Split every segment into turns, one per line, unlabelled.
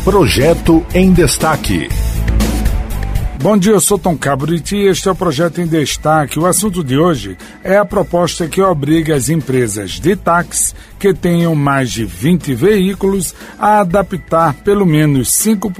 Projeto em Destaque.
Bom dia, eu sou Tom Cabriti e este é o Projeto em Destaque. O assunto de hoje é a proposta que obriga as empresas de táxi que tenham mais de 20 veículos a adaptar pelo menos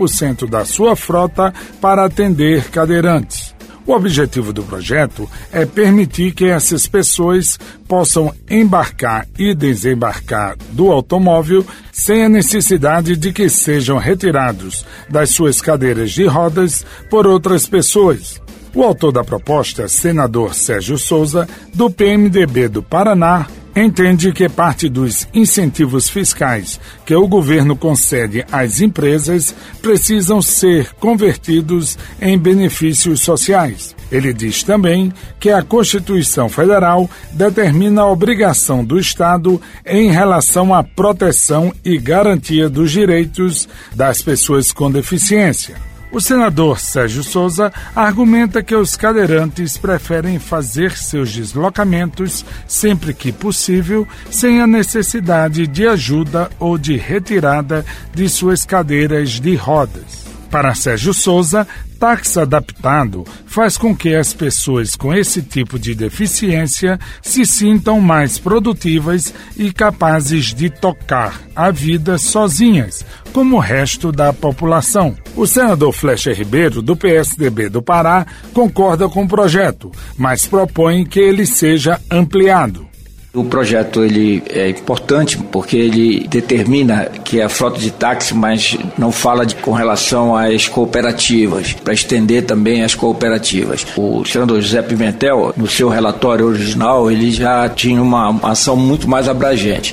5% da sua frota para atender cadeirantes. O objetivo do projeto é permitir que essas pessoas possam embarcar e desembarcar do automóvel sem a necessidade de que sejam retirados das suas cadeiras de rodas por outras pessoas. O autor da proposta, senador Sérgio Souza, do PMDB do Paraná, entende que parte dos incentivos fiscais que o governo concede às empresas precisam ser convertidos em benefícios sociais. Ele diz também que a Constituição Federal determina a obrigação do Estado em relação à proteção e garantia dos direitos das pessoas com deficiência. O senador Sérgio Souza argumenta que os cadeirantes preferem fazer seus deslocamentos sempre que possível, sem a necessidade de ajuda ou de retirada de suas cadeiras de rodas. Para Sérgio Souza, táxi adaptado faz com que as pessoas com esse tipo de deficiência se sintam mais produtivas e capazes de tocar a vida sozinhas, como o resto da população. O senador Flecha Ribeiro, do PSDB do Pará, concorda com o projeto, mas propõe que ele seja ampliado.
O projeto ele é importante porque ele determina que é a frota de táxi, mas não fala com relação às cooperativas, para estender também as cooperativas. O senador José Pimentel, no seu relatório original, ele já tinha uma ação muito mais abrangente.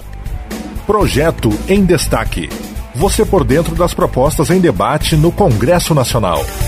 Projeto em Destaque. Você por dentro das propostas em debate no Congresso Nacional.